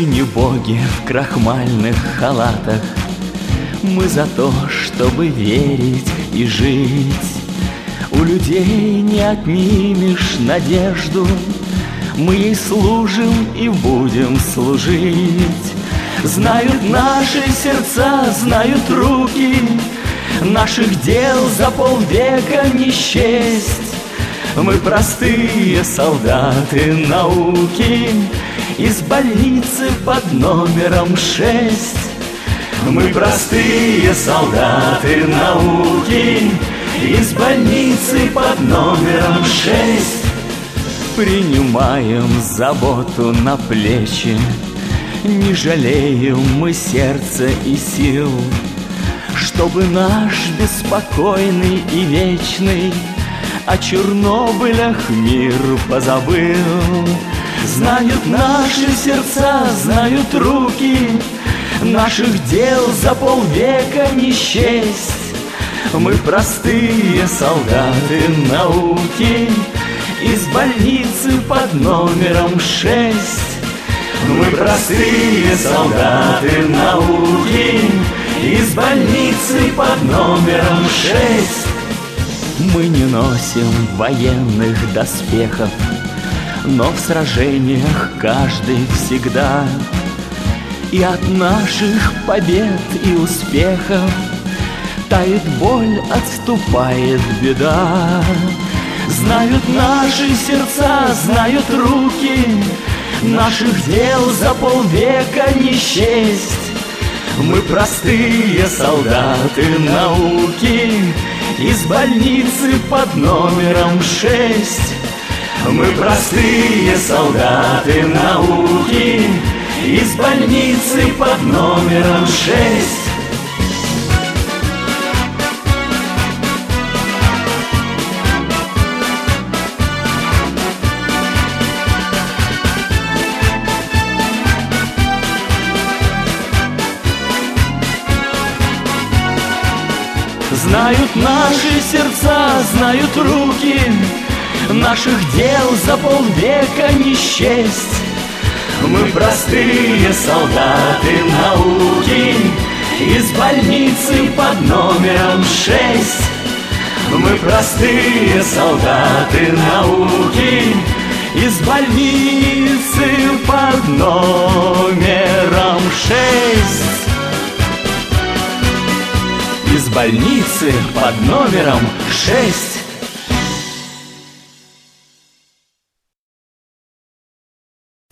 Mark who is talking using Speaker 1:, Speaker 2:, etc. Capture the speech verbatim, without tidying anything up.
Speaker 1: не боги в крахмальных халатах. Мы за то, чтобы верить и жить. У людей не отнимешь надежду. Мы ей служим и будем служить. Знают наши сердца, знают руки. Наших дел за полвека не счесть. Мы простые солдаты науки из больницы под номером шесть. Мы простые солдаты науки из больницы под номером шесть. Принимаем заботу на плечи, не жалеем мы сердца и сил, чтобы наш беспокойный и вечный о Чернобылях мир позабыл. Знают наши сердца, знают руки. Наших дел за полвека не счесть. Мы простые солдаты науки из больницы под номером шесть. Мы простые солдаты науки из больницы под номером шесть. Мы не носим военных доспехов, но в сражениях каждый всегда. И от наших побед и успехов тает боль, отступает беда. Знают наши сердца, знают руки. Наших дел за полвека не счесть. Мы простые солдаты науки из больницы под номером шесть. Мы простые солдаты науки из больницы под номером шесть. Знают наши сердца, знают руки. Наших дел за полвека не счесть. Мы простые солдаты науки из больницы под номером шесть. Мы простые солдаты науки из больницы под номером шесть. Из больницы под номером шесть.